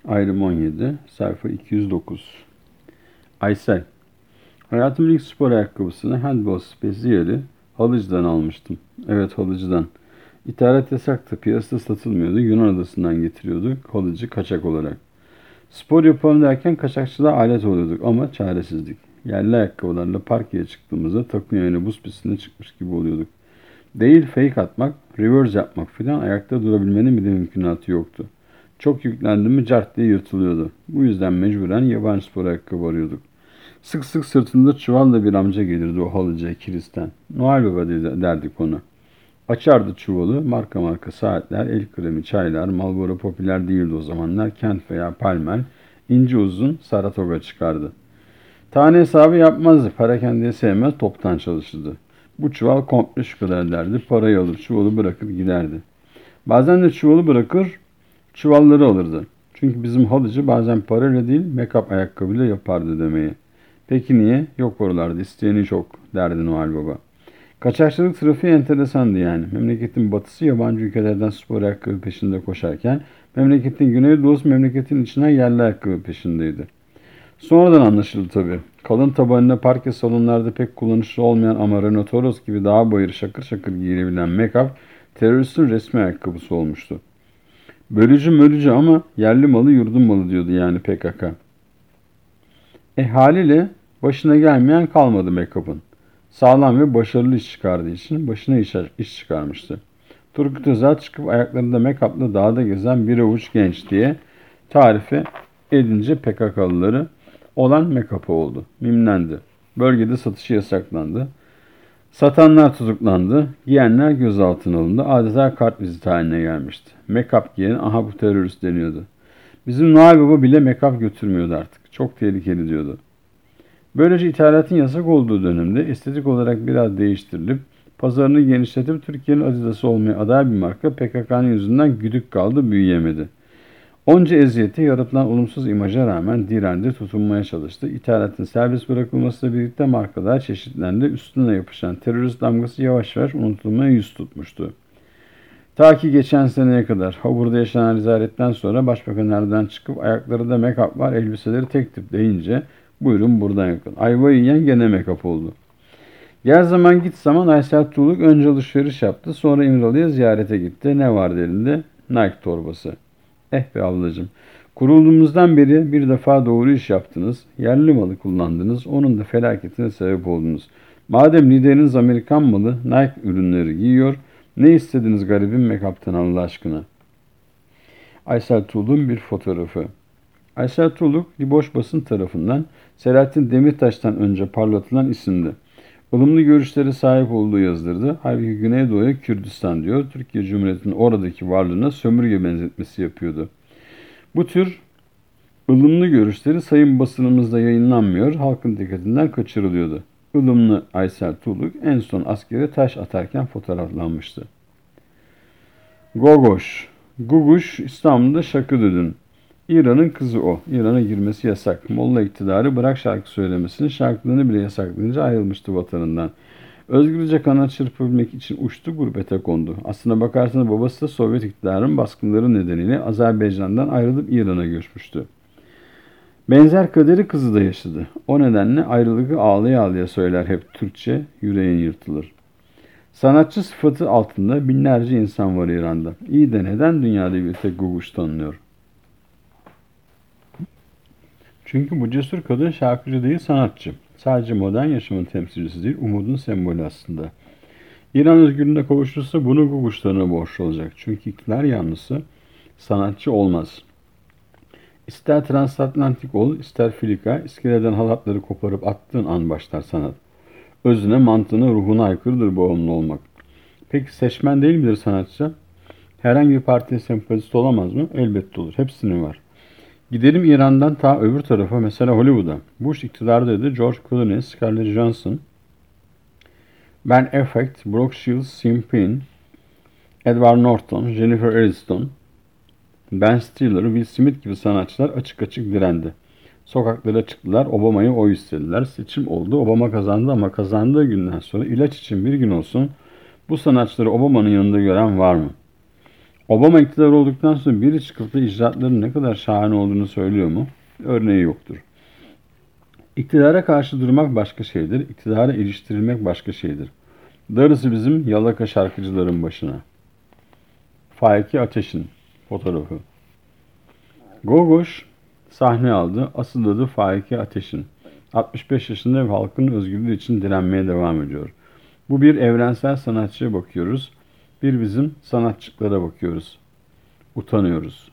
Ayrım 17, sayfa 209. Aysel. Hayatımın ilk spor ayakkabısını handball spesiyeli Halıcı'dan almıştım. Evet, Halıcı'dan. İthalat yasaktı, piyasada satılmıyordu. Yunan adasından getiriyordu Halıcı kaçak olarak. Spor yapalım derken kaçakçılığa alet oluyorduk ama çaresizdik. Yerli ayakkabılarla parkeye çıktığımızda takım yayını buz pistine çıkmış gibi oluyorduk. Değil fake atmak, reverse yapmak filan ayakta durabilmenin bile mümkünatı yoktu. Çok yüklendim mi cart diye yırtılıyordu. Bu yüzden mecburen yabancı spor ayakkabı arıyorduk. Sık sık sırtında çuvalla bir amca gelirdi o halıcıya Kilis'ten. Noel Baba derdik ona. Açardı çuvalı, marka marka saatler, el kremi, çaylar, Marlboro popüler değildi o zamanlar, Kent veya Palmer, ince uzun Saratoga çıkardı. Tane hesabı yapmazdı, para kendiye sevmez, toptan çalışırdı. Bu çuval komple şu kadar derdi, parayı alır, çuvalı bırakır giderdi. Bazen de çuvalı bırakır, çuvalları alırdı. Çünkü bizim halıcı bazen parayla değil, make-up ayakkabıyla yapardı demeyi. Peki niye? Yok oralarda, isteyeni çok derdi Noel Baba. Kaçakçılık trafiği enteresandı yani. Memleketin batısı yabancı ülkelerden spor ayakkabı peşinde koşarken, memleketin güneydoğusu memleketin içinden yerli ayakkabı peşindeydi. Sonradan anlaşıldı tabii. Kalın tabanına parke salonlarda pek kullanışlı olmayan ama Renault Toros gibi daha bayır şakır şakır giyilebilen make-up, teröristin resmi ayakkabısı olmuştu. Bölücü mölücü ama yerli malı yurdun malı diyordu yani PKK. Haliyle başına gelmeyen kalmadı make-up'ın. Sağlam ve başarılı iş çıkardığı için başına iş çıkarmıştı. Turgut Özal çıkıp ayaklarında make-up'la dağda gezen bir avuç genç diye tarife edince PKK'lıları olan make-up'ı oldu. Mimlendi. Bölgede satışı yasaklandı. Satanlar tutuklandı. Giyenler gözaltına alındı. Adeta kart viziti haline gelmişti. Make-up giyen aha bu terörist deniyordu. Bizim Noel Baba bile make-up götürmüyordu artık. Çok tehlikeli diyordu. Böylece ithalatın yasak olduğu dönemde estetik olarak biraz değiştirilip pazarını genişletip Türkiye'nin Adidas'ı olmaya aday bir marka PKK'nın yüzünden güdük kaldı, büyüyemedi. Onca eziyete yaratılan olumsuz imaja rağmen direndi, tutunmaya çalıştı. İthalatın serbest bırakılmasıyla birlikte markalar çeşitlendi. Üstüne yapışan terörist damgası yavaş yavaş unutulmaya yüz tutmuştu. Ta ki geçen seneye kadar Habur'da yaşanan rezaletten sonra Başbakan Erdoğan çıkıp ayakları da make-up var, elbiseleri tek tip deyince buyurun buradan yakın. Ayvayı yiyen gene make-up oldu. Gel zaman git zaman Aysel Tuğluk önce alışveriş yaptı, sonra İmralı'ya ziyarete gitti. Ne vardı elinde? Nike torbası. Eh be ablacığım, kurulduğumuzdan beri bir defa doğru iş yaptınız, yerli malı kullandınız, onun da felaketine sebep oldunuz. Madem lideriniz Amerikan malı Nike ürünleri giyiyor, ne istediniz garibim make-up'tan Allah aşkına? Aysel Tuğluk'un bir fotoğrafı. Aysel Tuğluk, Liboş Basın tarafından Selahattin Demirtaş'tan önce parlatılan isimdi. Ilımlı görüşlere sahip olduğu yazılırdı. Halbuki Güneydoğu'ya Kürdistan diyor, Türkiye Cumhuriyeti'nin oradaki varlığına sömürge benzetmesi yapıyordu. Bu tür ılımlı görüşleri sayın basınımızda yayınlanmıyor, halkın dikkatinden kaçırılıyordu. Ilımlı Aysel Tuğluk en son askere taş atarken fotoğraflanmıştı. Gogoş. Guguş İstanbul'da Şakıdüdün. İran'ın kızı o. İran'a girmesi yasak. Molla iktidarı bırak şarkı söylemesini, şarkılarını bile yasaklayınca ayrılmıştı vatanından. Özgürce kanat çırpabilmek için uçtu, gurbete kondu. Aslına bakarsanız babası da Sovyet iktidarının baskınları nedeniyle Azerbaycan'dan ayrılıp İran'a göçmüştü. Benzer kaderi kızı da yaşadı. O nedenle ayrılığı ağlaya ağlaya söyler hep Türkçe, yüreğin yırtılır. Sanatçı sıfatı altında binlerce insan var İran'da. İyi de neden dünyada bir tek Guguş tanınıyor? Çünkü bu cesur kadın şarkıcı değil sanatçı. Sadece modern yaşamın temsilcisi değil, umudun sembolü aslında. İran özgürlüğüne kavuşursa bunu Guguşlarına borçlu olacak. Çünkü iktidar yanlısı sanatçı olmaz. İster transatlantik ol, ister filika, iskeleden halatları koparıp attığın an başlar sanat. Özüne, mantığına, ruhuna aykırıdır bağımlı olmak. Peki seçmen değil midir sanatçı? Herhangi bir partiye sempatist olamaz mı? Elbette olur. Hepsinin var. Gidelim İran'dan ta öbür tarafa, mesela Hollywood'a. Bush iktidardaydı. George Clooney, Scarlett Johansson, Ben Affleck, Brooke Shields, Sean Penn, Edward Norton, Jennifer Aniston, Ben Stiller, Will Smith gibi sanatçılar açık açık direndi. Sokaklara çıktılar, Obama'ya oy istediler. Seçim oldu, Obama kazandı ama kazandığı günden sonra ilaç için bir gün olsun bu sanatçıları Obama'nın yanında gören var mı? Obama iktidar olduktan sonra biri çıkıp da icraatların ne kadar şahane olduğunu söylüyor mu? Örneği yoktur. İktidara karşı durmak başka şeydir, iktidara iliştirilmek başka şeydir. Darısı bizim yalaka şarkıcıların başına. Faiki Ateş'in fotoğrafı. Gogoş sahne aldı. Asıl adı Faiki Ateş'in. 65 yaşında ve halkın özgürlüğü için direnmeye devam ediyor. Bu bir evrensel sanatçıya bakıyoruz. Bir bizim sanatçıklara bakıyoruz. Utanıyoruz.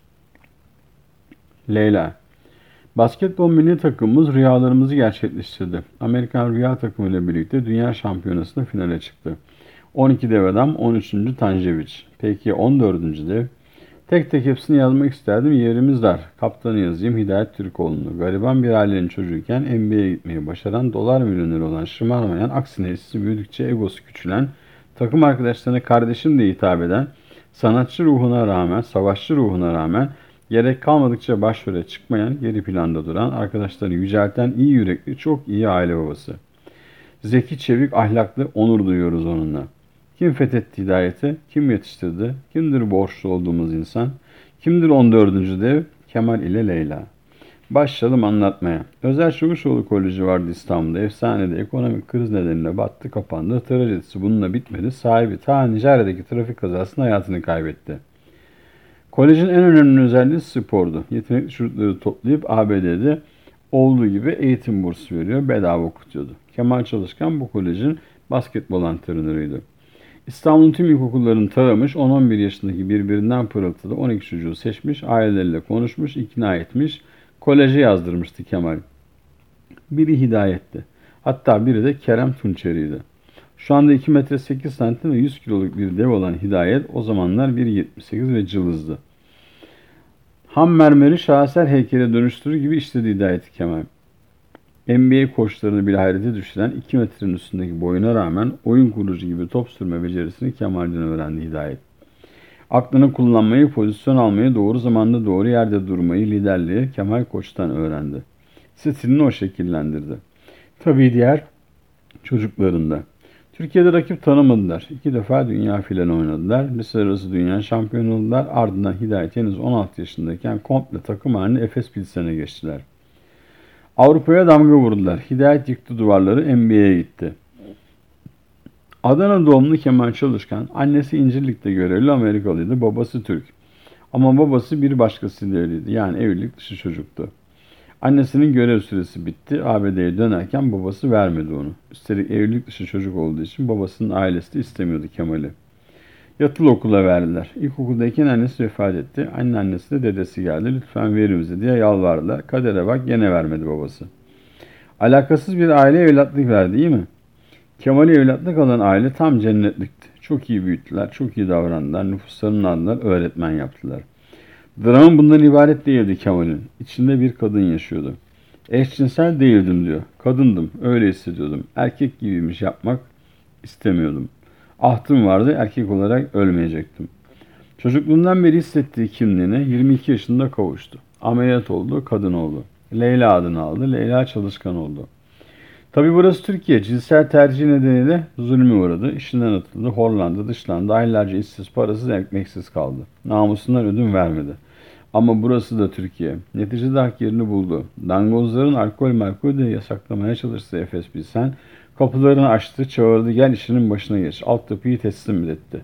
Leyla. Basketbol milli takımımız rüyalarımızı gerçekleştirdi. Amerikan Rüya takımı ile birlikte Dünya Şampiyonası'nda finale çıktı. 12 dev adam, 13. Tanjevic. Peki 14. dev? Tek tek hepsini yazmak isterdim. Yerimiz dar. Kaptanı yazayım Hidayet Türkoğlu'nu. Gariban bir ailenin çocuğuyken NBA'ye gitmeyi başaran, dolar milyoneri olan, şımarmayan, aksine hissi büyüdükçe egosu küçülen, takım arkadaşlarına kardeşim diye hitap eden, sanatçı ruhuna rağmen, savaşçı ruhuna rağmen gerek kalmadıkça başrole çıkmayan, geri planda duran, arkadaşları yücelten, iyi yürekli, çok iyi aile babası. Zeki, çevik, ahlaklı, onur duyuyoruz onunla. Kim fethetti hidayeti? Kim yetiştirdi? Kimdir borçlu olduğumuz insan? Kimdir 14. dev? Kemal ile Leyla. Başlayalım anlatmaya. Özel Çavuşoğlu Koleji vardı İstanbul'da. Efsanede ekonomik kriz nedeniyle battı kapandı. Trajedisi bununla bitmedi. Sahibi ta Nijerya'daki trafik kazasında hayatını kaybetti. Kolejin en önemli özelliği spordu. Yetenekli çocukları toplayıp ABD'de olduğu gibi eğitim bursu veriyor, bedava okutuyordu. Kemal Çalışkan bu kolejin basketbol antrenörüydü. İstanbul'un tüm ilkokullarını taramış, 10-11 yaşındaki birbirinden pırıltılı 12 çocuğu seçmiş, aileleriyle konuşmuş, ikna etmiş, koleje yazdırmıştı Kemal. Biri Hidayet'ti. Hatta biri de Kerem Tunçeri'ydi. Şu anda 2 metre 8 santim ve 100 kiloluk bir dev olan Hidayet o zamanlar 1,78 ve cılızdı. Ham mermeri şaheser heykele dönüştürür gibi işledi Hidayet Kemal. NBA koçlarını bile hayrete düşüren 2 metrenin üstündeki boyuna rağmen oyun kurucu gibi top sürme becerisini Kemal'den öğrendi Hidayet. Aklını kullanmayı, pozisyon almayı, doğru zamanda doğru yerde durmayı, liderliği Kemal Koç'tan öğrendi. Stilini o şekillendirdi. Tabii diğer çocuklarında. Türkiye'de rakip tanımadılar. 2 defa dünya finali oynadılar. Lise arası dünya şampiyonu oldular. Ardından Hidayet henüz 16 yaşındayken komple takım halinde Efes Pilsen'e geçtiler. Avrupa'ya damga vurdular. Hidayet yıktı duvarları, NBA'ye gitti. Adana doğumlu Kemal Çalışkan, annesi İncirlik'te görevli Amerikalıydı, babası Türk. Ama babası bir başkasıyla evliydi, yani evlilik dışı çocuktu. Annesinin görev süresi bitti, ABD'ye dönerken babası vermedi onu. Üstelik evlilik dışı çocuk olduğu için babasının ailesi de istemiyordu Kemal'i. Yatılı okula verdiler. İlkokuldayken annesi vefat etti. Anneannesi de dedesi geldi. Lütfen verin bize diye yalvardılar. Kadere bak gene vermedi babası. Alakasız bir aile evlatlık verdi değil mi? Kemal'i evlatlık alan aile tam cennetlikti. Çok iyi büyüttüler, çok iyi davrandılar. Nüfuslarını aldılar, öğretmen yaptılar. Dramın bundan ibaret değildi Kemal'in. İçinde bir kadın yaşıyordu. Eşcinsel değildim diyor. Kadındım, öyle hissediyordum. Erkek gibiymiş yapmak istemiyordum. Ahtım vardı, erkek olarak ölmeyecektim. Çocukluğundan beri hissettiği kimliğine 22 yaşında kavuştu. Ameliyat oldu, kadın oldu. Leyla adını aldı, Leyla Çalışkan oldu. Tabi burası Türkiye. Cinsel tercih nedeniyle zulme uğradı. İşinden atıldı, horlandı, dışlandı. Aylarca işsiz, parasız, ekmeksiz kaldı. Namusundan ödün vermedi. Ama burası da Türkiye. Neticede hak yerini buldu. Dangozların alkol de yasaklamaya çalıştı Efes Pilsen. Kapılarını açtı, çağırdı, gel işinin başına geç. Altyapıyı teslim etti.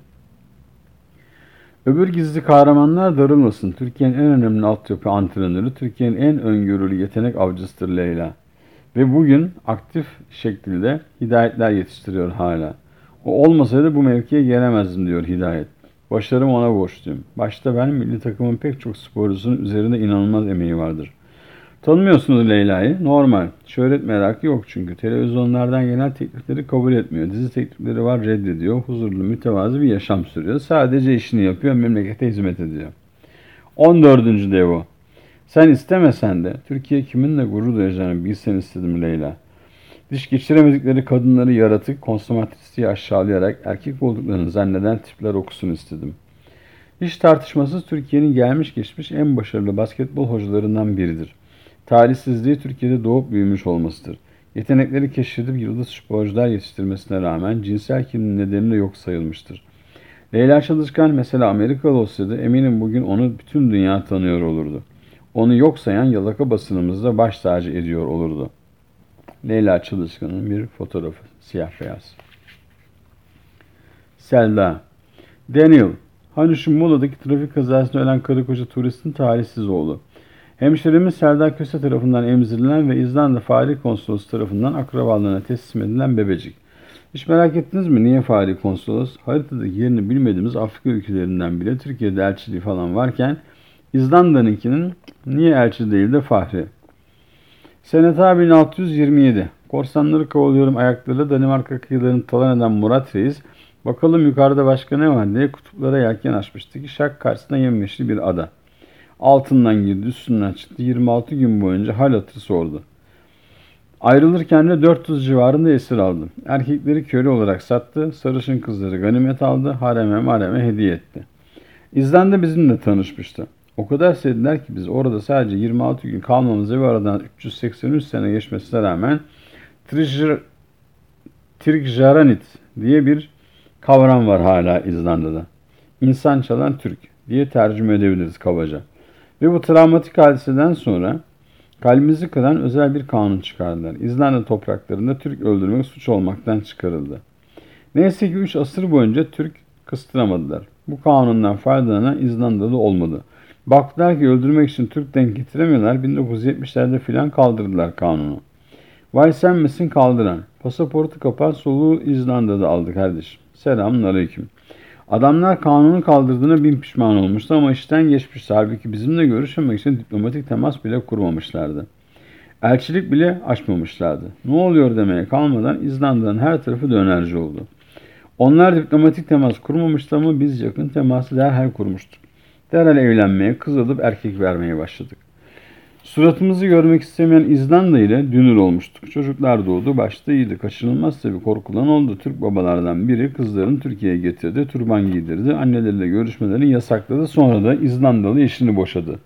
Öbür gizli kahramanlar darılmasın. Türkiye'nin en önemli altyapı antrenörü, Türkiye'nin en öngörülü yetenek avcısıdır Leyla. Ve bugün aktif şekilde Hidayetler yetiştiriyor hala. O olmasaydı bu mevkiye gelemezdim diyor Hidayet. Başarım ona borçluyum. Başta ben, milli takımın pek çok sporcusunun üzerinde inanılmaz emeği vardır. Tanımıyorsunuz Leyla'yı. Normal. Şöhret merakı yok çünkü. Televizyonlardan gelen teklifleri kabul etmiyor. Dizi teklifleri var, reddediyor. Huzurlu, mütevazı bir yaşam sürüyor. Sadece işini yapıyor, memlekete hizmet ediyor. 14. dev o. Sen istemesen de Türkiye kiminle gurur duyacağını bilsen istedim Leyla. Diş geçiremedikleri kadınları yaratık, konsomatristiği aşağılayarak erkek olduklarını zanneden tipler okusun istedim. Hiç tartışmasız Türkiye'nin gelmiş geçmiş en başarılı basketbol hocalarından biridir. Talihsizliği Türkiye'de doğup büyümüş olmasıdır. Yetenekleri keşfedip yıldız sporcular yetiştirmesine rağmen cinsel kimliği nedeniyle yok sayılmıştır. Leyla Çalışkan mesela Amerikalı olsaydı eminim bugün onu bütün dünya tanıyor olurdu. Onu yok sayan yalaka basınımızda baş tacı ediyor olurdu. Leyla Çalışkan'ın bir fotoğrafı, siyah beyaz. Selda. Daniel. Hani şu Muğla'daki trafik kazasında ölen karı koca turistin talihsiz oğlu. Hemşerimiz Selda Köse tarafından emzirilen ve İzlanda Fahri Konsolos tarafından akrabalarına teslim edilen bebecik. Hiç merak ettiniz mi niye Fahri Konsolos? Haritadaki yerini bilmediğimiz Afrika ülkelerinden bile Türkiye'de elçiliği falan varken İzlanda'nınkinin niye elçi değil de Fahri? Sene ta 1627. Korsanları kovalıyorum ayaklarıyla Danimarka kıyılarını talan eden Murat Reis, bakalım yukarıda başka ne var diye kutuplara yelken açmıştı ki şak karşısında yemyeşil bir ada. Altından girdi, üstünden çıktı. 26 gün boyunca hal hatır sordu. Ayrılırken de 400 civarında esir aldı. Erkekleri köle olarak sattı, sarışın kızları ganimet aldı, hareme mareme hediye etti. İzlanda bizimle tanışmıştı. O kadar sevdiler ki biz orada sadece 26 gün kalmamıza ve aradan 383 sene geçmesine rağmen Tirkjaranit diye bir kavram var hala İzlanda'da. İnsan çalan Türk diye tercüme edebiliriz kabaca. Ve bu travmatik hadiseden sonra kalbimizi kıran özel bir kanun çıkardılar. İzlanda topraklarında Türk öldürmek suç olmaktan çıkarıldı. Neyse ki 3 asır boyunca Türk kıstıramadılar. Bu kanundan faydalanan İzlandalı olmadı. Baktılar ki öldürmek için Türk denk getiremiyorlar. 1970'lerde filan kaldırdılar kanunu. Vay sen misin kaldıran? Pasaportu kapan soluğu İzlanda'da aldı kardeşim. Selamun aleyküm. Adamlar kanunu kaldırdığına bin pişman olmuştu ama işten geçmişti. Halbuki bizimle görüşmemek için diplomatik temas bile kurmamışlardı. Elçilik bile açmamışlardı. Ne oluyor demeye kalmadan İzlanda'nın her tarafı dönerci oldu. Onlar diplomatik temas kurmamıştı ama biz yakın teması derhal kurmuştuk. Derhal evlenmeye, kız alıp erkek vermeye başladık. Suratımızı görmek istemeyen İzlanda ile dünür olmuştuk. Çocuklar doğdu, başta iyiydi. Kaçınılmaz tabii korkulan oldu. Türk babalardan biri kızlarını Türkiye'ye getirdi, turban giydirdi, anneleriyle görüşmelerini yasakladı. Sonra da İzlandalı eşini boşadı.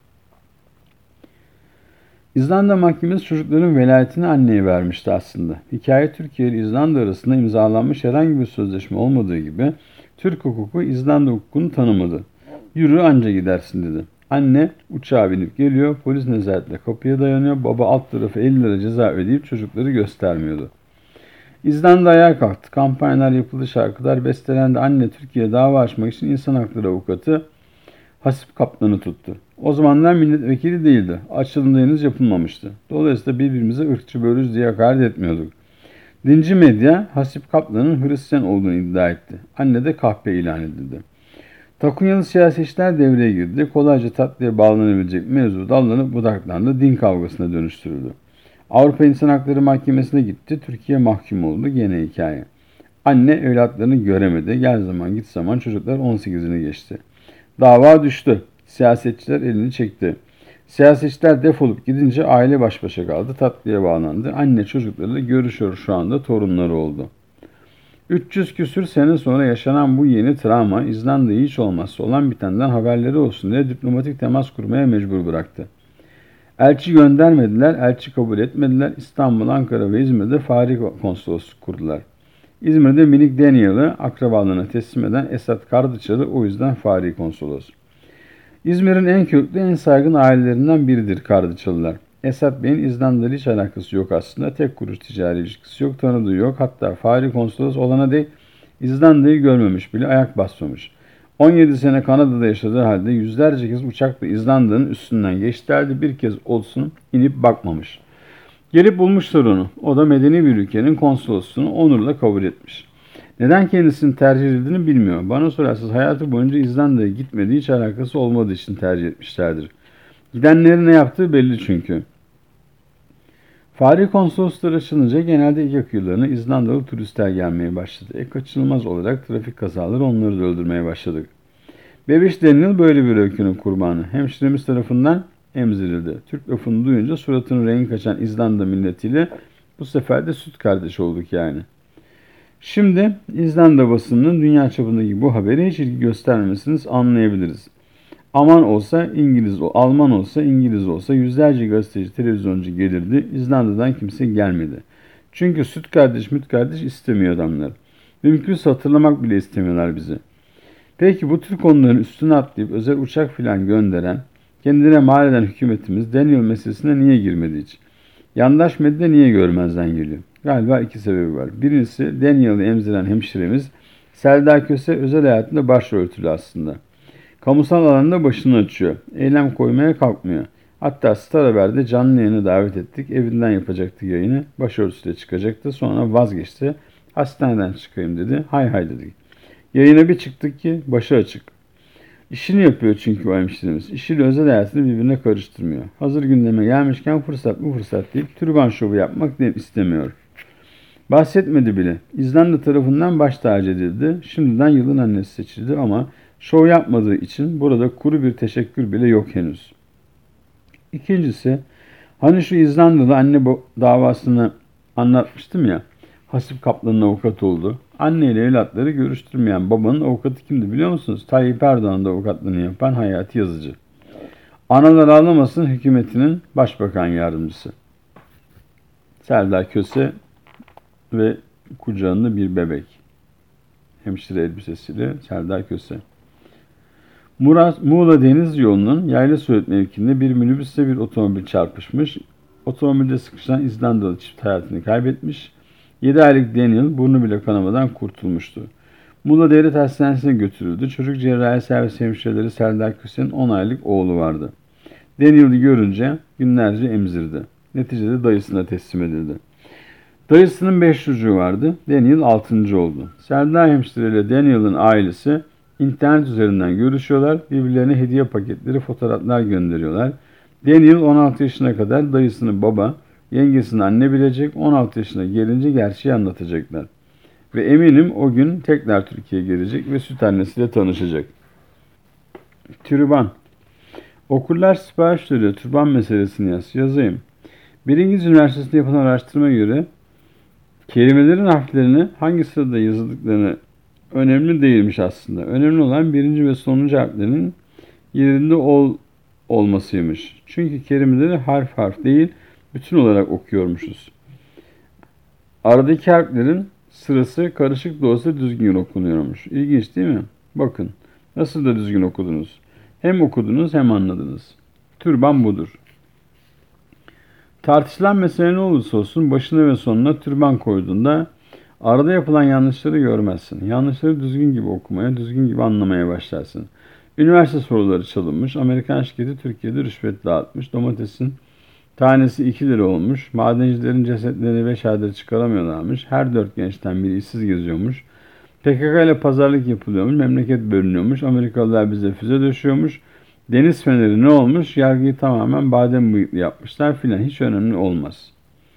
İzlanda mahkemesi çocukların velayetini anneye vermişti aslında. Hikaye Türkiye ile İzlanda arasında imzalanmış herhangi bir sözleşme olmadığı gibi Türk hukuku İzlanda hukukunu tanımadı. Yürü anca gidersin dedi. Anne uçağa binip geliyor, polis nezaretle kapıya dayanıyor, baba alt tarafı 50 lira ceza ödeyip çocukları göstermiyordu. İzlanda ayağa kalktı, kampanyalar yapıldı, şarkılar bestelendi, anne Türkiye'ye dava açmak için insan hakları avukatı Hasip Kaplan'ı tuttu. O zamanlar milletvekili değildi, açılımda henüz yapılmamıştı. Dolayısıyla birbirimize ırkçı bölüz diye hakaret etmiyorduk. Dinci medya Hasip Kaplan'ın Hristiyan olduğunu iddia etti. Anne de kahpe ilan edildi. Takunyalı siyasetçiler devreye girdi. Kolayca tatlıya bağlanabilecek mevzu dallanıp budaklandı. Din kavgasına dönüştürüldü. Avrupa İnsan Hakları Mahkemesi'ne gitti. Türkiye mahkum oldu. Gene hikaye. Anne evlatlarını göremedi. Gel zaman git zaman çocuklar 18'ini geçti. Dava düştü. Siyasetçiler elini çekti. Siyasetçiler defolup gidince aile baş başa kaldı. Tatlıya bağlandı. Anne çocuklarıyla görüşüyor şu anda. Torunları oldu. 300 küsür sene sonra yaşanan bu yeni travma İzlanda'yı hiç olmazsa olan bitenden haberleri olsun diye diplomatik temas kurmaya mecbur bıraktı. Elçi göndermediler, elçi kabul etmediler. İstanbul, Ankara ve İzmir'de Fahri Konsolosluk kurdular. İzmir'de minik Daniel'ı akrabalarına teslim eden Esat Kardıçalı o yüzden Fahri Konsolos. İzmir'in en köklü, en saygın ailelerinden biridir Kardıçalılar. Esat Bey'in İzlanda'yla hiç alakası yok aslında. Tek kuruş ticari ilişkisi yok, tanıdığı yok. Hatta Fahri Konsolos olana dek İzlanda'yı görmemiş bile, ayak basmamış. 17 sene Kanada'da yaşadığı halde yüzlerce kez uçakla İzlanda'nın üstünden geçtilerdi. Bir kez olsun inip bakmamış. Gelip bulmuşlar onu. O da medeni bir ülkenin konsolosluğunu onurla kabul etmiş. Neden kendisini tercih edildiğini bilmiyor. Bana sorarsanız hayatı boyunca İzlanda'ya gitmediği, hiç alakası olmadığı için tercih etmişlerdir. Gidenlerin ne yaptığı belli çünkü. Fahri konsoloslar açılınca genelde Ege kıyılarına İzlandalı turistler gelmeye başladı. Kaçınılmaz olarak trafik kazaları onları da öldürmeye başladık. Bebiş Daniel böyle bir öykünün kurbanı. Hemşiremiz tarafından emzirildi. Türk lafını duyunca suratının rengi kaçan İzlanda milletiyle bu sefer de süt kardeş olduk yani. Şimdi İzlanda basınının dünya çapındaki bu haberi hiç ilgi göstermemesini anlayabiliriz. Alman olsa İngiliz olsa yüzlerce gazeteci, televizyoncu gelirdi. İzlanda'dan kimse gelmedi. Çünkü süt kardeş istemiyor adamlar. Mümkünse hatırlamak bile istemiyorlar bizi. Peki bu tür konuların üstüne atlayıp özel uçak filan gönderen, kendine mal eden hükümetimiz Daniel meselesine niye girmedi hiç? Yandaş medya niye görmezden geliyor? Galiba iki sebebi var. Birincisi Daniel'ı emziren hemşiremiz Selda Köse özel hayatında başroltülü aslında. Kamusal alanda başını açıyor. Eylem koymaya kalkmıyor. Hatta Star Haber'de canlı yayına davet ettik. Evinden yapacaktı yayını. Başörtüsüyle çıkacaktı. Sonra vazgeçti. Hastaneden çıkayım dedi. Hay hay dedik. Yayına bir çıktık ki başı açık. İşini yapıyor çünkü o hemşiremiz. İşiyle özel hayatını birbirine karıştırmıyor. Hazır gündeme gelmişken fırsat mı fırsat deyip türban şovu yapmak istemiyor. Bahsetmedi bile. İzlanda tarafından baş tacı edildi. Şimdiden yılın annesi seçildi ama şov yapmadığı için burada kuru bir teşekkür bile yok henüz. İkincisi, hani şu İzlandalı anne davasını anlatmıştım ya. Hasip Kaplan'ın avukatı oldu. Anne ile evlatları görüştürmeyen babanın avukatı kimdi biliyor musunuz? Tayyip Erdoğan'ın da avukatlığını yapan Hayati Yazıcı. Analar Ağlamasın hükümetinin başbakan yardımcısı. Selda Köse ve kucağında bir bebek. Hemşire elbisesiyle Selda Köse. Muğla Deniz Yolu'nun Yaylasöğüt mevkiinde bir minibüsle bir otomobil çarpışmış. Otomobilde sıkışan İzlandalı çift hayatını kaybetmiş. 7 aylık Daniel burnu bile kanamadan kurtulmuştu. Muğla Devlet Hastanesi'ne götürüldü. Çocuk cerrahi servis hemşireleri Selda Köse'nin 10 aylık oğlu vardı. Daniel'i görünce günlerce emzirdi. Neticede dayısına teslim edildi. Dayısının 5 çocuğu vardı. Daniel 6. oldu. Selda hemşire ile Daniel'ın ailesi İnternet üzerinden görüşüyorlar. Birbirlerine hediye paketleri, fotoğraflar gönderiyorlar. Daniel 16 yaşına kadar dayısını baba, yengesini anne bilecek. 16 yaşına gelince gerçeği anlatacaklar. Ve eminim o gün tekrar Türkiye'ye gelecek ve süt annesiyle tanışacak. Türban. Okullar sipariş veriyor. Türban meselesini yazayım. Bir İngiliz Üniversitesi'nde yapılan araştırmaya göre kelimelerin harflerini hangi sırada yazıldıklarını önemli değilmiş aslında. Önemli olan birinci ve sonuncu harflerin yerinde olmasıymış. Çünkü kelimeleri harf harf değil, bütün olarak okuyormuşuz. Aradaki harflerin sırası karışık da olsa düzgün okunuyormuş. İlginç değil mi? Bakın, nasıl da düzgün okudunuz. Hem okudunuz hem anladınız. Türban budur. Tartışılan mesele ne olursa olsun başına ve sonuna türban koyduğunda arada yapılan yanlışları görmezsin. Yanlışları düzgün gibi okumaya, düzgün gibi anlamaya başlarsın. Üniversite soruları çalınmış. Amerikan şirketi Türkiye'de rüşvet dağıtmış. Domatesin tanesi 2 lira olmuş. Madencilerin cesetlerini 5 aydır çıkaramıyorlarmış. Her 4 gençten biri işsiz geziyormuş. PKK ile pazarlık yapılıyormuş. Memleket bölünüyormuş. Amerikalılar bize füze döşüyormuş. Deniz feneri ne olmuş? Yargıyı tamamen badem bıyıklı yapmışlar filan. Hiç önemli olmaz.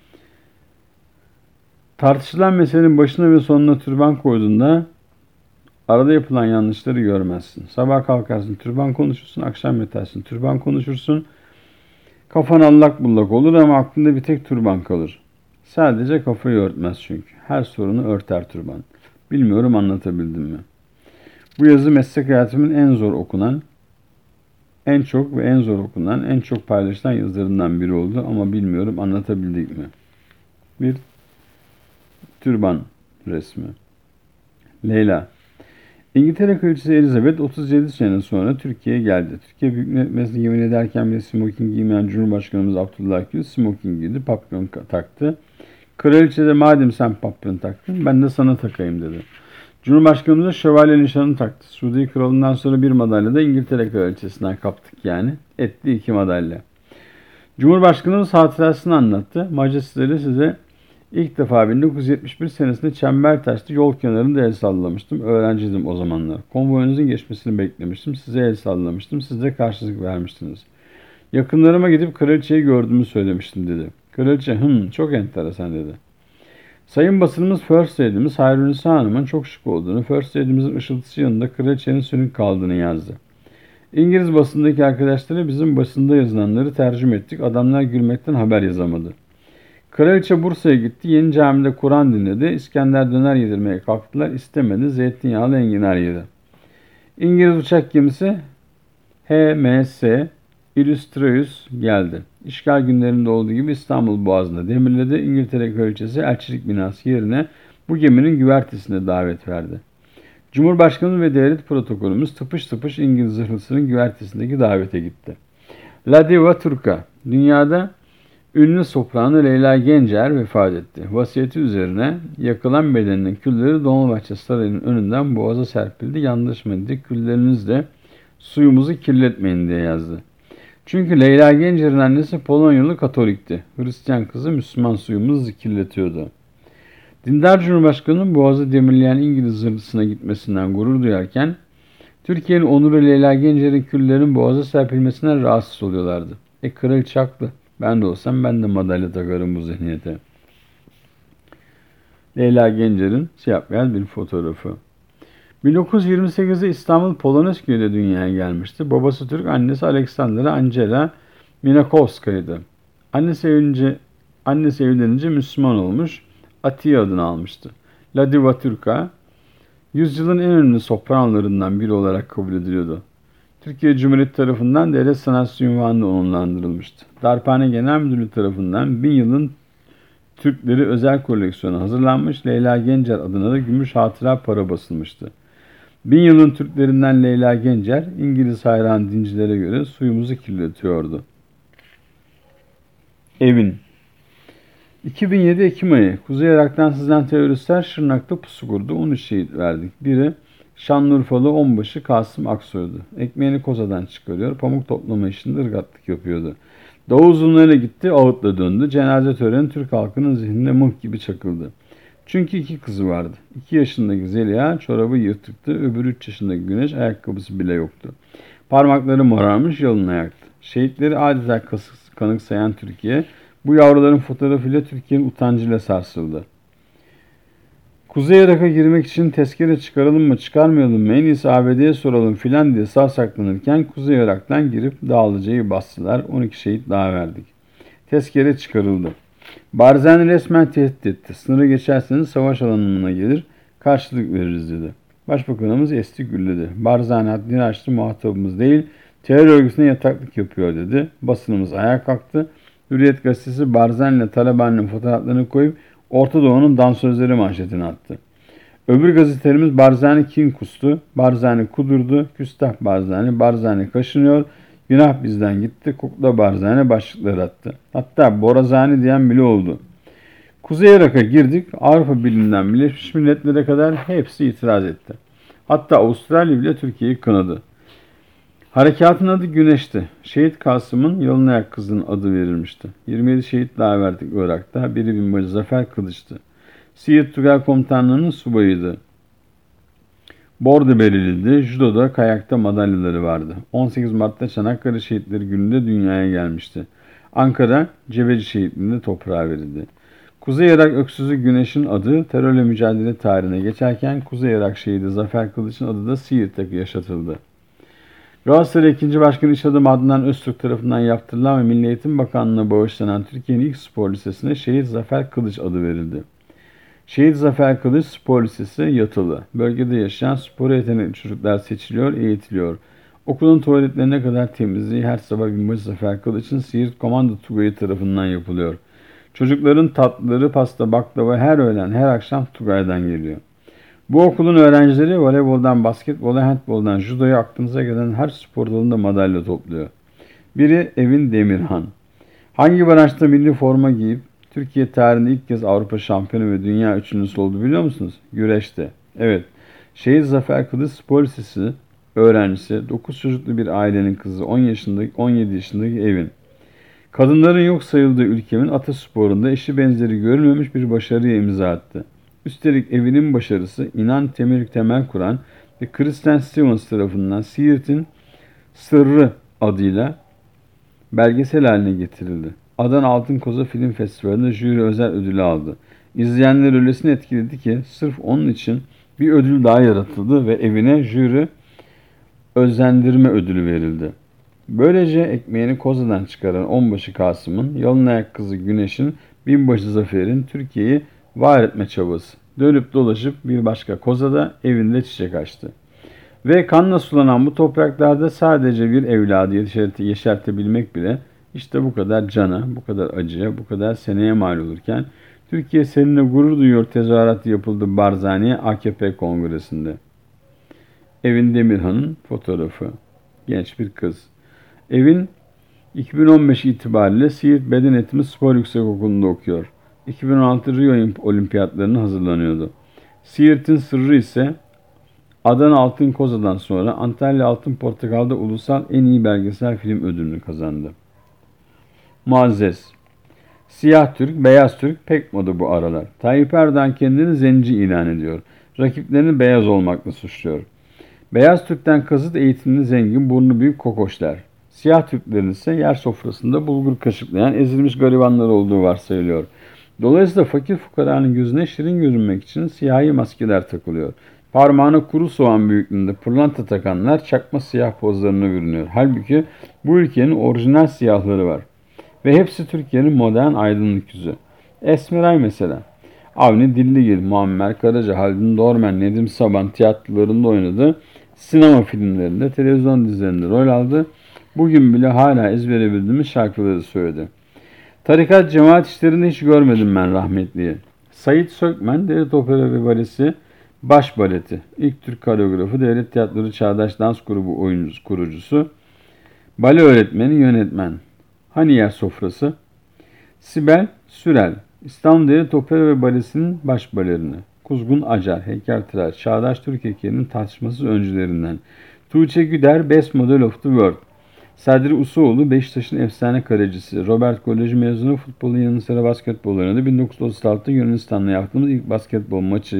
Tartışılan meselenin başına ve sonuna türban koyduğunda arada yapılan yanlışları görmezsin. Sabah kalkarsın türban konuşursun, akşam yatarsın türban konuşursun. Kafan allak bullak olur ama aklında bir tek türban kalır. Sadece kafayı örtmez çünkü. Her sorunu örter türban. Bilmiyorum anlatabildim mi? Bu yazı meslek hayatımın en zor okunan, en çok ve en zor okunan, en çok paylaşılan yazılarından biri oldu ama bilmiyorum anlatabildik mi? Bir türban resmi. Leyla. İngiltere Kraliçesi Elizabeth 37 sene sonra Türkiye'ye geldi. Türkiye Büyük Millet Meclisi'ne yemin ederken bir smoking giymeyen Cumhurbaşkanımız Abdullah Gül smoking giydi, papyon taktı. Kraliçe de madem sen papyon taktın ben de sana takayım dedi. Cumhurbaşkanımız da şövalye nişanını taktı. Suudi Kralı'ndan sonra bir madalya da İngiltere Kraliçesi'nden kaptık yani. Etli 2 madalya. Cumhurbaşkanımız hatırasını anlattı. Majesteleri size ilk defa 1971 senesinde Çembertaş'ta yol kenarında el sallamıştım. Öğrenciydim o zamanlar. Konvoyunuzun geçmesini beklemiştim. Size el sallamıştım. Siz de karşılık vermiştiniz. Yakınlarıma gidip kraliçeyi gördüğümü söylemiştim dedi. Kraliçe çok enteresan dedi. Sayın basınımız First Lady'miz Hayrunisa Hanım'ın çok şık olduğunu, First Lady'mizin ışıltısı yanında kraliçenin sönük kaldığını yazdı. İngiliz basındaki arkadaşları bizim basında yazılanları tercüme ettik. Adamlar gülmekten haber yazamadı. Kraliçe Bursa'ya gitti. Yeni camide Kur'an dinledi. İskender döner yedirmeye kalktılar. İstemedi. Zeytinyağlı enginar yedi. İngiliz uçak gemisi HMS Illustrious geldi. İşgal günlerinde olduğu gibi İstanbul Boğazı'nda demirledi. İngiltere Kraliçesi elçilik binası yerine bu geminin güvertesine davet verdi. Cumhurbaşkanı ve devlet protokolümüz tıpış tıpış İngiliz zırhlısının güvertesindeki davete gitti. La Diva Turca, dünyada ünlü soprano Leyla Gencer vefat etti. Vasiyeti üzerine yakılan bedeninin külleri Dolmabahçe Sarayı'nın önünden boğaza serpildi. Yanlış dedi, küllerinizle suyumuzu kirletmeyin diye yazdı. Çünkü Leyla Gencer'in annesi Polonyalı Katolikti. Hristiyan kızı Müslüman suyumuzu kirletiyordu. Dindar Cumhurbaşkanı'nın boğazı demirleyen İngiliz zırhlısına gitmesinden gurur duyarken, Türkiye'nin onuru Leyla Gencer'in küllerin boğaza serpilmesinden rahatsız oluyorlardı. Kraliçe haklı. Ben de olsam ben de madalya takarım bu zihniyete. Leyla Gencer'in siyah beyaz bir fotoğrafı. 1928'de İstanbul Polonezköy'de dünyaya gelmişti. Babası Türk, annesi Aleksandra Angela Minakovska'ydı. Annesi evlenince Müslüman olmuş, Atiye adını almıştı. La Diva Turca, yüzyılın en ünlü sopranolarından biri olarak kabul ediliyordu. Türkiye Cumhuriyeti tarafından devlet sanatçısı unvanıyla onurlandırılmıştı. Darphane Genel Müdürlüğü tarafından 1000 yılın Türkleri özel koleksiyonu hazırlanmış, Leyla Gencer adına da gümüş hatıra para basılmıştı. 1000 yılın Türklerinden Leyla Gencer, İngiliz hayran dincilere göre suyumuzu kirletiyordu. Evin 2007 Ekim ayı, Kuzey Irak'tan sızan teröristler Şırnak'ta pusu kurdu. 13 şehit verdik. Biri Şanlıurfalı onbaşı Kasım Aksoy'du. Ekmeğini kozadan çıkarıyor, pamuk toplama işinde ırgatlık yapıyordu. Doğu uzunlarına gitti, ağıtla döndü. Cenaze töreni Türk halkının zihninde mıh gibi çakıldı. Çünkü 2 kızı vardı. 2 yaşındaki Zeliha çorabı yırtıktı, öbürü 3 yaşındaki Güneş ayakkabısı bile yoktu. Parmakları morarmış, yalın ayaktı. Şehitleri adeta kanıksayan Türkiye, bu yavruların fotoğrafıyla Türkiye'nin utancıyla sarsıldı. Kuzey Irak'a girmek için tezkere çıkaralım mı çıkarmayalım mı, en iyisi ABD'ye soralım filan diye saklanırken Kuzey Irak'tan girip Dağlıca'yı bastılar. 12 şehit daha verdik. Tezkere çıkarıldı. Barzani resmen tehdit etti. Sınırı geçerseniz savaş alanına gelir, karşılık veririz dedi. Başbakanımız esti gülledi. Barzani haddini aştı, muhatabımız değil, terör örgütüne yataklık yapıyor dedi. Basınımız ayağa kalktı. Hürriyet gazetesi Barzani ile Taliban'ın fotoğraflarını koyup Orta Doğu'nun dansözleri manşetini attı. Öbür gazetelerimiz Barzani kin kustu, Barzani kudurdu, küstah Barzani, Barzani kaşınıyor, günah bizden gitti, kukla Barzani başlıkları attı. Hatta Borazani diyen bile oldu. Kuzey Irak'a girdik, Avrupa Birliği'nden Birleşmiş Milletler'e kadar hepsi itiraz etti. Hatta Avustralya bile Türkiye'yi kınadı. Harekatın adı Güneş'ti. Şehit Kasım'ın yalın ayak kızının adı verilmişti. 27 şehit daha verdik Irak'ta. Biri binbaşı Zafer Kılıç'tı. Siirt Tugay Komutanlığı'nın subayıydı. Bordo belirliydi. Judo'da, kayakta madalyaları vardı. 18 Mart'ta Çanakkale Şehitleri Günü'nde dünyaya gelmişti. Ankara, Cebeci Şehitliği'nde toprağa verildi. Kuzey Irak öksüzü Güneş'in adı terörle mücadele tarihine geçerken Kuzey Irak şehidi Zafer Kılıç'ın adı da Siirt'te yaşatıldı. Galatasaray 2. Başkanı İş Adamı Adnan Öztürk tarafından yaptırılan ve Milli Eğitim Bakanlığı'na bağışlanan Türkiye'nin ilk spor lisesine Şehit Zafer Kılıç adı verildi. Şehit Zafer Kılıç Spor Lisesi yatılı. Bölgede yaşayan spor yetenekli çocuklar seçiliyor, eğitiliyor. Okulun tuvaletlerine kadar temizliği her sabah binbaşı Zafer Kılıç'ın Siirt Komando Tugayı tarafından yapılıyor. Çocukların tatlıları, pasta, baklava her öğlen, her akşam Tugay'dan geliyor. Bu okulun öğrencileri voleyboldan basketbola, handboldan judoya aklınıza gelen her spor dalında madalya topluyor. Biri Evin Demirhan. Hangi branşta milli forma giyip Türkiye tarihinde ilk kez Avrupa şampiyonu ve dünya üçüncüsü oldu biliyor musunuz? Güreşte. Evet. Şehit Zafer Kılıç Spor Lisesi öğrencisi, 9 çocuklu bir ailenin kızı, 17 yaşındaki Evin. Kadınların yok sayıldığı ülkemin atasporunda eşi benzeri görülmemiş bir başarıya imza attı. Üstelik Evin'in başarısı inan temel kuran ve Kristen Stevens tarafından Siirt'in Sırrı adıyla belgesel haline getirildi. Adana Altın Koza Film Festivali'nde jüri özel ödülü aldı. İzleyenler öylesine etkiledi ki sırf onun için bir ödül daha yaratıldı ve Evine jüri özendirme ödülü verildi. Böylece ekmeğini kozadan çıkaran onbaşı Kasım'ın, yalın ayak kızı Güneş'in, binbaşı Zafer'in Türkiye'yi var etme çabası. Dönüp dolaşıp bir başka kozada evinde çiçek açtı. Ve kanla sulanan bu topraklarda sadece bir evladı yeşertebilmek bile işte bu kadar cana, bu kadar acıya, bu kadar seneye mal olurken Türkiye seninle gurur duyuyor tezahüratı yapıldı Barzani'ye AKP kongresinde. Evin Demirhan'ın fotoğrafı. Genç bir kız. Evin 2015 itibariyle Siirt Beden Eğitimi Spor Yüksekokulu'nda okuyor. 2016 Rio Olimpiyatlarına hazırlanıyordu. Siirt'in sırrı ise Adana Altın Koza'dan sonra Antalya Altın Portakal'da ulusal en iyi belgesel film ödülünü kazandı. Muazzez. Siyah Türk, beyaz Türk pek moda bu aralar. Tayyip Erdoğan kendini zenci ilan ediyor. Rakiplerini beyaz olmakla suçluyor. Beyaz Türk'ten kasıt eğitimli, zengin, burnu büyük kokoşlar. Siyah Türklerin ise yer sofrasında bulgur kaşıklayan ezilmiş garibanlar olduğu varsayılıyor. Dolayısıyla fakir fukaranın gözüne şirin görünmek için siyahi maskeler takılıyor. Parmağına kuru soğan büyüklüğünde pırlanta takanlar çakma siyah pozlarına bürünüyor. Halbuki bu ülkenin orijinal siyahları var. Ve hepsi Türkiye'nin modern aydınlık yüzü. Esmeray mesela. Avni Dilligil, Muammer Karaca, Haldun Dormen, Nedim Saban tiyatrolarında oynadı. Sinema filmlerinde, televizyon dizilerinde rol aldı. Bugün bile hala ezbere bildiğimiz şarkıları söyledi. Tarikat cemaat işlerinde hiç görmedim ben rahmetliyi. Sait Sökmen, Devlet Opera ve Balesi baş baleti. İlk Türk koreografı, Devlet Tiyatroları Çağdaş Dans Grubu oyuncusu, kurucusu. Bale öğretmeni, yönetmen. Hani yer sofrası? Sibel Sürel, İstanbul Devlet Opera ve Balesi'nin baş balerini. Kuzgun Acar, heykeltıraş, Çağdaş Türk heykelinin tartışmasız öncülerinden. Tuğçe Güder, Best Model of the World. Sadri Usuoğlu, Beşiktaş'ın efsane kalecisi. Robert Koleji mezunu, futbolun yanı sıra basketbol oynadı. 1936'da Yunanistan'la yaptığımız ilk basketbol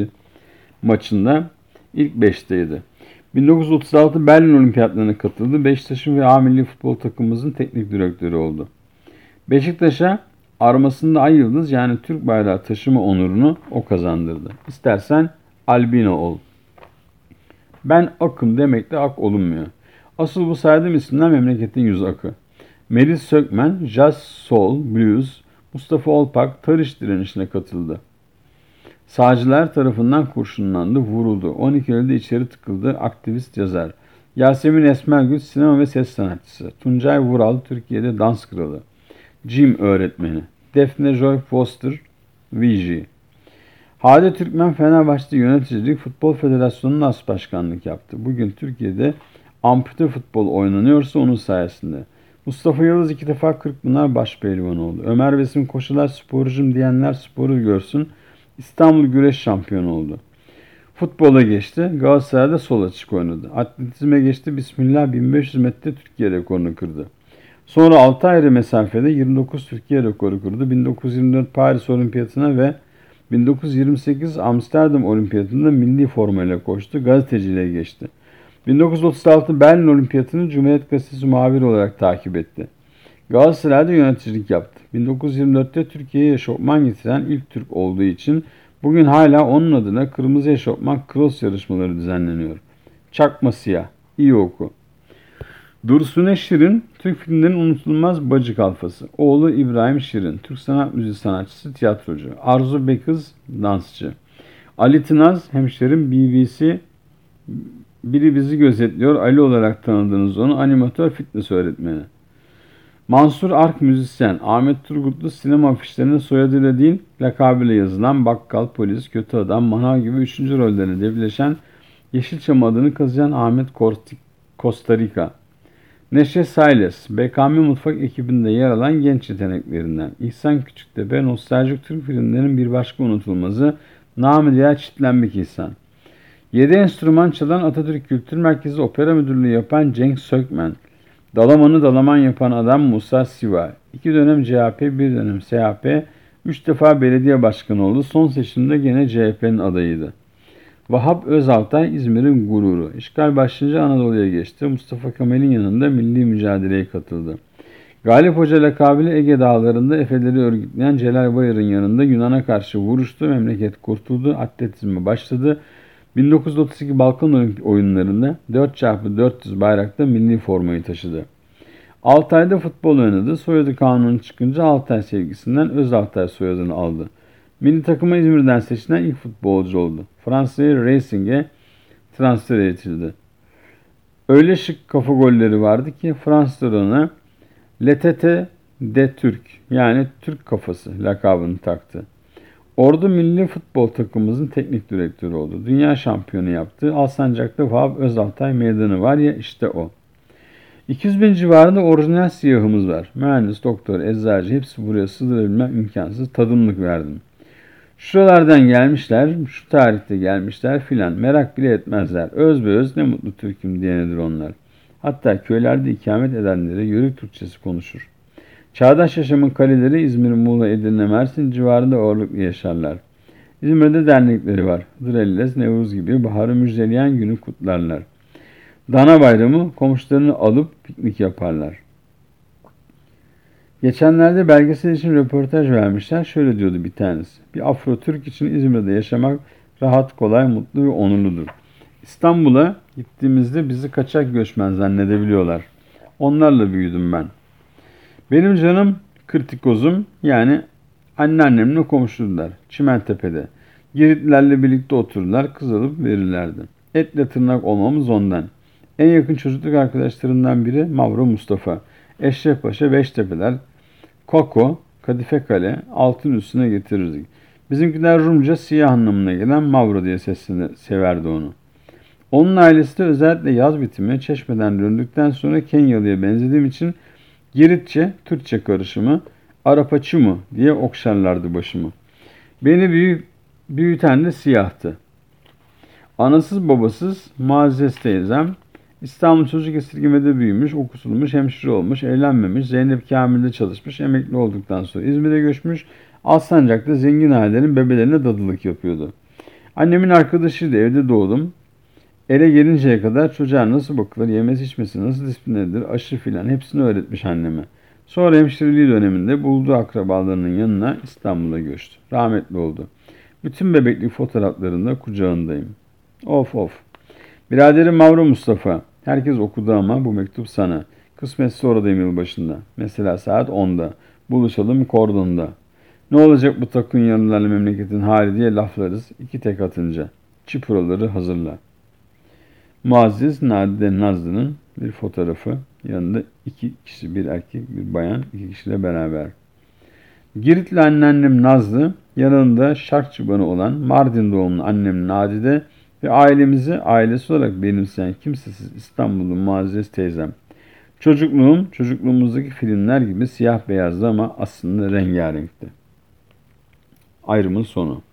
maçında ilk 5'teydi. 1936 Berlin Olimpiyatlarına katıldı. Beşiktaş'ın ve A milli futbol takımımızın teknik direktörü oldu. Beşiktaş'a armasında ay yıldız yani Türk bayrağı taşıma onurunu o kazandırdı. İstersen albino ol. Ben akım demekle ak olunmuyor. Asıl bu saydığım isimler memleketin yüz akı. Melis Sökmen, Jazz, Soul, Blues, Mustafa Olpak Tarış direnişine katıldı. Sağcılar tarafından kurşunlandı, vuruldu. 12 Eylül'de içeri tıkıldı, aktivist yazar. Yasemin Esmergül, sinema ve ses sanatçısı. Tuncay Vural, Türkiye'de dans kralı. Jim öğretmeni. Defne Joy Foster, VJ. Hadi Türkmen Fenerbahçe'de yöneticilik, Futbol Federasyonu'nun as başkanlık yaptı. Bugün Türkiye'de ampute futbol oynanıyorsa onun sayesinde. Mustafa Yıldız 2 defa Kırkpınar başpehlivanı oldu. Ömer Besim koşular sporcum diyenler sporu görsün. İstanbul Güreş şampiyonu oldu. Futbola geçti. Galatasaray'da sol açık oynadı. Atletizme geçti. Bismillah 1500 metre Türkiye rekorunu kırdı. Sonra 6 ayrı mesafede 29 Türkiye rekoru kırdı. 1924 Paris Olimpiyatına ve 1928 Amsterdam Olimpiyatında milli formayla koştu. Gazeteciliğe geçti. 1936 Berlin Olimpiyatını Cumhuriyet Gazetesi muhabiri olarak takip etti. Galatasaray'da yöneticilik yaptı. 1924'te Türkiye'ye eşofman getiren ilk Türk olduğu için bugün hala onun adına kırmızı eşofman cross yarışmaları düzenleniyor. Çakma siyah. İyi oku. Dursun Şirin, Türk filmlerinin unutulmaz bacı kalfası. Oğlu İbrahim Şirin, Türk sanat müziği sanatçısı, tiyatrocu. Arzu Bekız, dansçı. Ali Tınaz, hemşerim BBC, biri bizi gözetliyor. Ali olarak tanıdığınız onu, animatör, fitness öğretmeni. Mansur Ark müzisyen. Ahmet Turgutlu sinema afişlerine soyadıyla değil, lakabıyla yazılan bakkal, polis, kötü adam, manav gibi 3. rollerine devleşen Yeşilçam adını kazıyan Ahmet Costa Rica. Neşe Sayles, BKM Mutfak ekibinde yer alan genç yeteneklerinden. İhsan Küçüktepe, nostaljik Türk filmlerinin bir başka unutulmazı, namı diğer Çitlenmek İhsan. 7 enstrüman çalan Atatürk Kültür Merkezi Opera Müdürlüğü yapan Cenk Sökmen. Dalaman'ı dalaman yapan adam Musa Siva. 2 dönem CHP, 1 dönem SHP, 3 defa belediye başkanı oldu. Son seçimde gene CHP'nin adayıydı. Vahap Özaltay, İzmir'in gururu. İşgal başlayınca Anadolu'ya geçti. Mustafa Kemal'in yanında milli mücadeleye katıldı. Galip Hoca lakabıyla Ege dağlarında Efeleri örgütleyen Celal Bayar'ın yanında Yunan'a karşı vuruştu. Memleket kurtuldu. Atletizme başladı. 1932 Balkan Olimpik oyunlarında 4x400 bayrakta milli formayı taşıdı. Altay'da futbol oynadı. Soyadı kanunu çıkınca Altay sevgisinden Özaltay soyadını aldı. Milli takıma İzmir'den seçilen ilk futbolcu oldu. Fransa'ya Racing'e transfer edildi. Öyle şık kafa golleri vardı ki Fransızlar ona Le Tete de Türk yani Türk kafası lakabını taktı. Ordu Milli Futbol takımımızın teknik direktörü oldu. Dünya şampiyonu yaptı. Alsancak'ta Vahap Özaltay Meydanı var ya, işte o. 200 bin civarında orijinal siyahımız var. Mühendis, doktor, eczacı hepsi buraya sığdırabilmem imkansız. Tadımlık verdim. Şuralardan gelmişler, şu tarihte gelmişler filan. Merak bile etmezler. Özbeöz ne mutlu Türk'üm diyenedir onlar. Hatta köylerde ikamet edenlere yörük Türkçesi konuşur. Çağdaş yaşamın kaleleri İzmir, Muğla, Edirne, Mersin civarında ağırlıklı yaşarlar. İzmir'de dernekleri var. Hıdrellez, Nevruz gibi baharı müjdeleyen günü kutlarlar. Dana bayramı komşularını alıp piknik yaparlar. Geçenlerde belgesel için röportaj vermişler. Şöyle diyordu bir tanesi. Bir Afro-Türk için İzmir'de yaşamak rahat, kolay, mutlu ve onurludur. İstanbul'a gittiğimizde bizi kaçak göçmen zannedebiliyorlar. Onlarla büyüdüm ben. Benim canım Kırtikoz'um, yani anneannemle komşudular. Çimentepe'de. Giritlilerle birlikte otururlar, kız alıp verirlerdi. Etle tırnak olmamız ondan. En yakın çocukluk arkadaşlarımdan biri Mavro Mustafa. Eşref Paşa, Beştepeler, Koko, Kadife Kale, altın üstüne getirirdik. Bizimkiler Rumca siyah anlamına gelen Mavro diye severdi onu. Onun ailesi de özellikle yaz bitimi Çeşme'den döndükten sonra Kenyalı'ya benzediğim için Giritçe, Türkçe karışımı Arapaçı mı diye okşarlardı başımı. Beni büyüten de siyahtı. Anasız babasız Muazzez teyzem İstanbul Çocuk Esirgeme'de büyümüş, okutulmuş, hemşire olmuş, evlenmemiş, Zeynep Kamil'de çalışmış, emekli olduktan sonra İzmir'e göçmüş, Alsancak'ta zengin ailelerin bebelerine dadılık yapıyordu. Annemin arkadaşıydı, evde doğdum. Eve gelinceye kadar çocuğa nasıl bakılır, yemesi içmesi nasıl disiplin edilir, aşı filan hepsini öğretmiş anneme. Sonra hemşireliği döneminde bulduğu akrabalarının yanına İstanbul'a göçtü. Rahmetli oldu. Bütün bebeklik fotoğraflarında kucağındayım. Of of. Biraderim Mavro Mustafa. Herkes okudu ama bu mektup sana. Kısmetse oradayım yılbaşında. Mesela saat 10'da. Buluşalım kordonda. Ne olacak bu Takunyalılarla memleketin hali diye laflarız. 2 tek atınca. Çipuraları hazırla. Muazzez Nadide Nazlı'nın bir fotoğrafı. Yanında 2 kişi, bir erkek bir bayan, 2 kişiyle beraber. Giritli anneannem Nazlı, yanında Şark çıbanı olan Mardin doğumlu annem Nadide ve ailemizi ailesi olarak benimseyen kimsesiz İstanbullu Muazzez teyzem. Çocukluğumuzdaki filmler gibi siyah beyazdı ama aslında rengarenkti. Ayrımın sonu.